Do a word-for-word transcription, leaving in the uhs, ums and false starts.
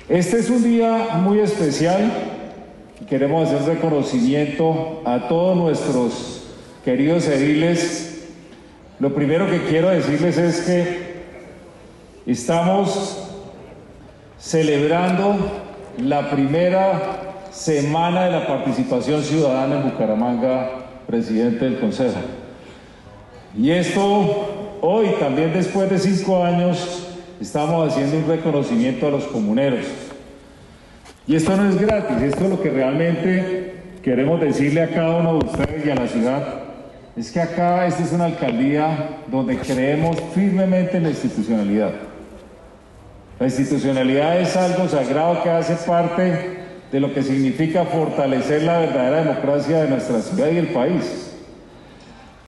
Este es un día muy especial y queremos hacer reconocimiento a todos nuestros queridos ediles. Lo primero que quiero decirles es que estamos celebrando la primera semana de la participación ciudadana en Bucaramanga, presidente del Consejo. Y esto, hoy también después de cinco años, estamos haciendo un reconocimiento a los comuneros. Y esto no es gratis, esto es lo que realmente queremos decirle a cada uno de ustedes y a la ciudad. Es que acá esta es una alcaldía donde creemos firmemente en la institucionalidad. La institucionalidad es algo sagrado que hace parte de lo que significa fortalecer la verdadera democracia de nuestra ciudad y el país.